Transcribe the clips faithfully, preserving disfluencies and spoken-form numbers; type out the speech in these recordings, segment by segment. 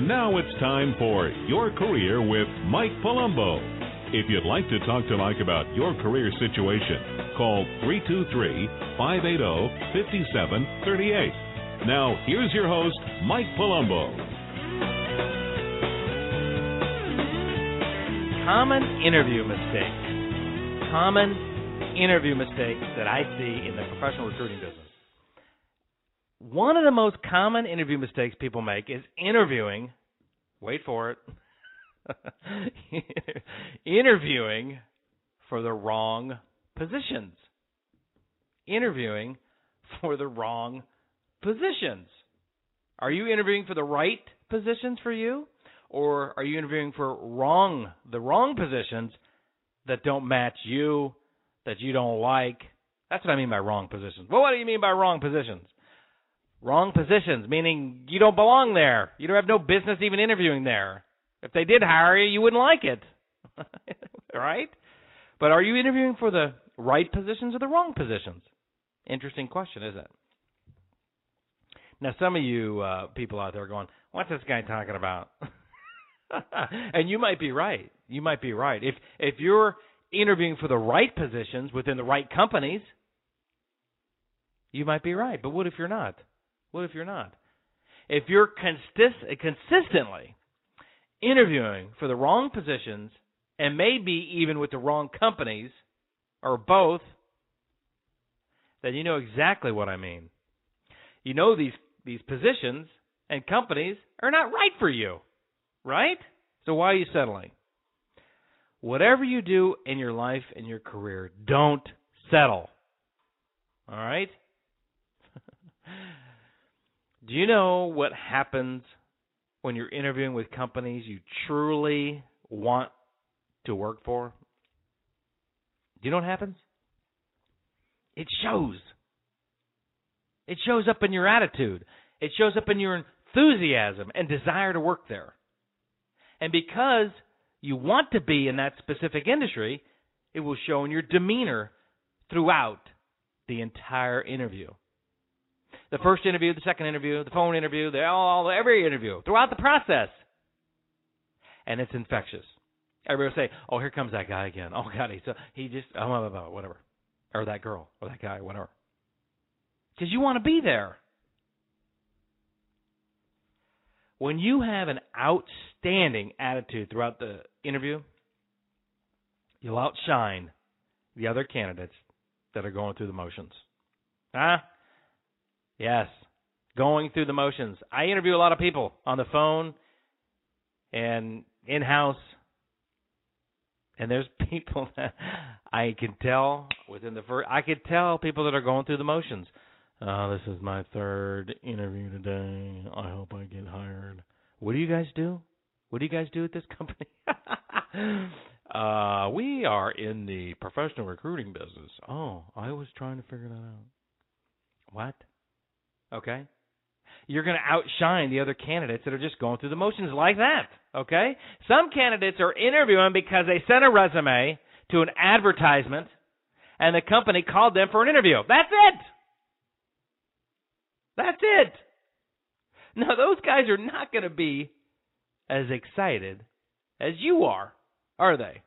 Now it's time for Your Career with Mike Palumbo. If you'd like to talk to Mike about your career situation, call three two three, five eight zero, five seven three eight. Now, here's your host, Mike Palumbo. Common interview mistakes. Common interview mistakes that I see in the professional recruiting business. One of the most common interview mistakes people make is interviewing, wait for it, interviewing for the wrong positions. Interviewing for the wrong positions. Are you interviewing for the right positions for you? Or are you interviewing for wrong, the wrong positions that don't match you, that you don't like? That's what I mean by wrong positions. Well, what do you mean by wrong positions? Wrong positions, meaning you don't belong there. You don't have no business even interviewing there. If they did hire you, you wouldn't like it. Right? But are you interviewing for the right positions or the wrong positions? Interesting question, isn't it? Now, some of you uh, people out there are going, what's this guy talking about? And you might be right. You might be right. If if you're interviewing for the right positions within the right companies, you might be right. But what if you're not? What if you're not? If you're consist- consistently interviewing for the wrong positions and maybe even with the wrong companies or both, then you know exactly what I mean. You know these these positions and companies are not right for you. Right? So why are you settling? Whatever you do in your life and your career, don't settle. All right? Do you know what happens when you're interviewing with companies you truly want to work for? Do you know what happens? It shows. It shows up in your attitude. It shows up in your enthusiasm and desire to work there. And because you want to be in that specific industry, it will show in your demeanor throughout the entire interview. The first interview, the second interview, the phone interview, the all, every interview, throughout the process. And it's infectious. Everybody will say, oh, here comes that guy again. Oh, God, he, so, he just, oh, whatever. Or that girl, or that guy, whatever. Because you want to be there. When you have an outstanding attitude throughout the interview, you'll outshine the other candidates that are going through the motions. Huh? Yes, going through the motions. I interview a lot of people on the phone and in-house, and there's people that I can tell within the first, I could tell people that are going through the motions. Uh, this is my third interview today. I hope I get hired. What do you guys do? What do you guys do at this company? uh, we are in the professional recruiting business. Oh, I was trying to figure that out. What? Okay. You're going to outshine the other candidates that are just going through the motions like that. Okay? Some candidates are interviewing because they sent a resume to an advertisement and the company called them for an interview. That's it. That's it. Now, those guys are not going to be as excited as you are, are they?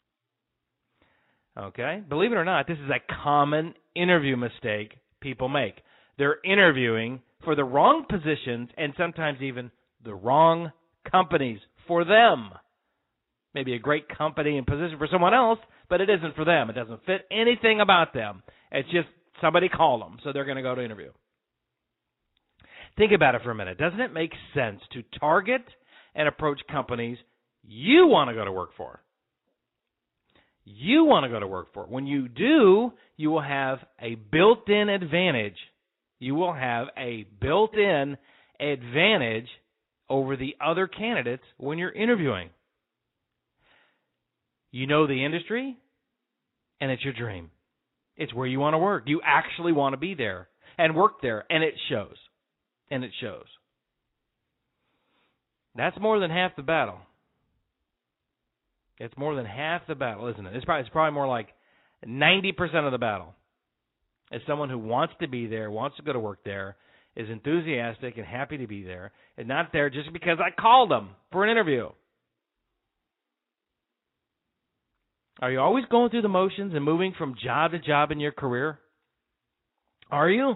Okay? Believe it or not, this is a common interview mistake people make. They're interviewing for the wrong positions and sometimes even the wrong companies for them. Maybe a great company and position for someone else, but it isn't for them. It doesn't fit anything about them. It's just somebody called them, so they're going to go to interview. Think about it for a minute. Doesn't it make sense to target and approach companies you want to go to work for? You want to go to work for. When you do, you will have a built-in advantage. You will have a built-in advantage over the other candidates when you're interviewing. You know the industry, and it's your dream. It's where you want to work. You actually want to be there and work there, and it shows. And it shows. That's more than half the battle. It's more than half the battle, isn't it? It's probably, it's probably more like ninety percent of the battle. As someone who wants to be there, wants to go to work there, is enthusiastic and happy to be there and not there just because I called them for an interview. Are you always going through the motions and moving from job to job in your career? Are you?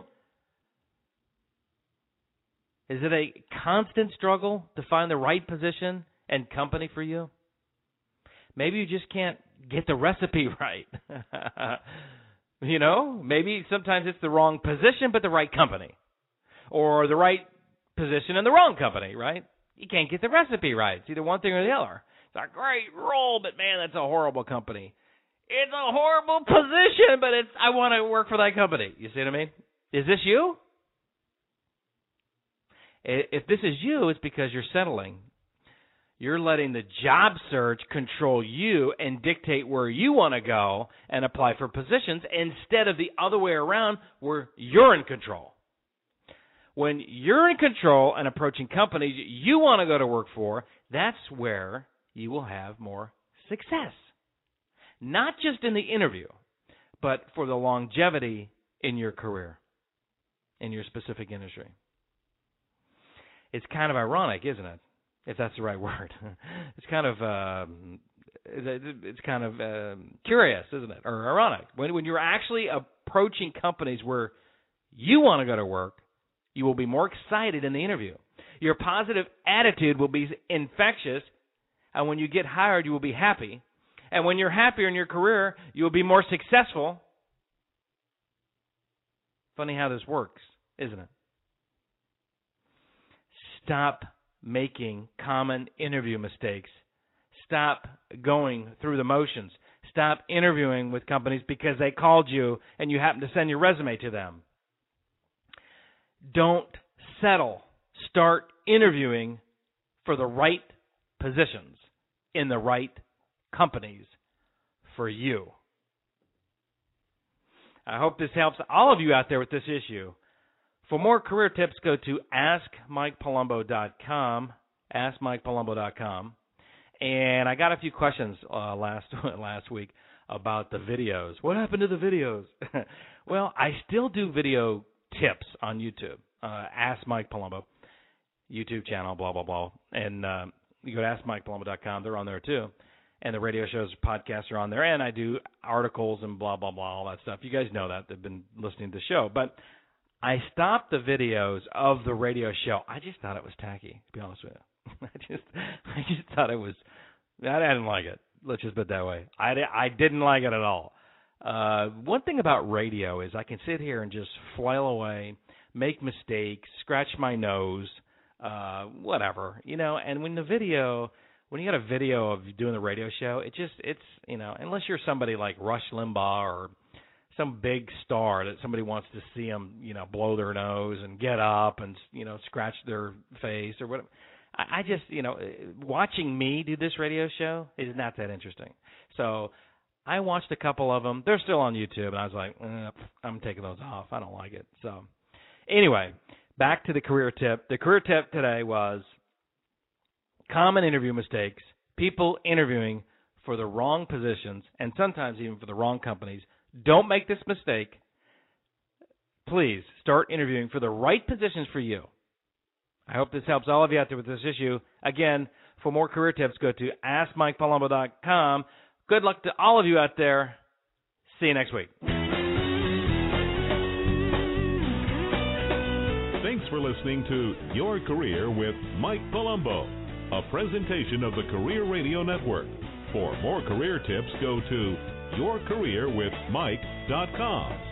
Is it a constant struggle to find the right position and company for you? Maybe you just can't get the recipe right. You know, maybe sometimes it's the wrong position but the right company. Or the right position and the wrong company, right? You can't get the recipe right. It's either one thing or the other. It's a great role, but man, that's a horrible company. It's a horrible position, but it's I want to work for that company. You see what I mean? Is this you? If this is you, it's because you're settling. You're letting the job search control you and dictate where you want to go and apply for positions instead of the other way around where you're in control. When you're in control and approaching companies you want to go to work for, that's where you will have more success. Not just in the interview, but for the longevity in your career, in your specific industry. It's kind of ironic, isn't it? If that's the right word. It's kind of um, it's kind of um, curious, isn't it? Or ironic. When when you're actually approaching companies where you want to go to work, you will be more excited in the interview. Your positive attitude will be infectious, and when you get hired, you will be happy. And when you're happier in your career, you will be more successful. Funny how this works, isn't it? Stop making common interview mistakes. Stop going through the motions. Stop interviewing with companies because they called you and you happen to send your resume to them. Don't settle. Start interviewing for the right positions in the right companies for you. I hope this helps all of you out there with this issue. For more career tips, go to ask mike palumbo dot com, ask mike palumbo dot com. And I got a few questions uh, last last week about the videos. What happened to the videos? Well, I still do video tips on YouTube. Uh, Ask Mike Palumbo, YouTube channel, blah, blah, blah. And uh, you go to ask mike palumbo dot com. They're on there, too. And the radio shows, podcasts are on there. And I do articles and blah, blah, blah, all that stuff. You guys know that. They've been listening to the show. But I stopped the videos of the radio show. I just thought it was tacky, to be honest with you. I just I just thought it was, I didn't like it. Let's just put it that way. I, I didn't like it at all. Uh, one thing about radio is I can sit here and just flail away, make mistakes, scratch my nose, uh, whatever, you know. And when the video, when you got a video of you doing the radio show, it just, it's, you know, unless you're somebody like Rush Limbaugh or some big star that somebody wants to see them, you know, blow their nose and get up and, you know, scratch their face or whatever. I, I just, you know, watching me do this radio show is not that interesting. So I watched a couple of them. They're still on YouTube, and I was like, eh, I'm taking those off. I don't like it. So anyway, back to the career tip. The career tip today was common interview mistakes, people interviewing for the wrong positions and sometimes even for the wrong companies. Don't make this mistake. Please start interviewing for the right positions for you. I hope this helps all of you out there with this issue. Again, for more career tips, go to ask mike palumbo dot com. Good luck to all of you out there. See you next week. Thanks for listening to Your Career with Mike Palumbo, a presentation of the Career Radio Network. For more career tips, go to your career with mike dot com.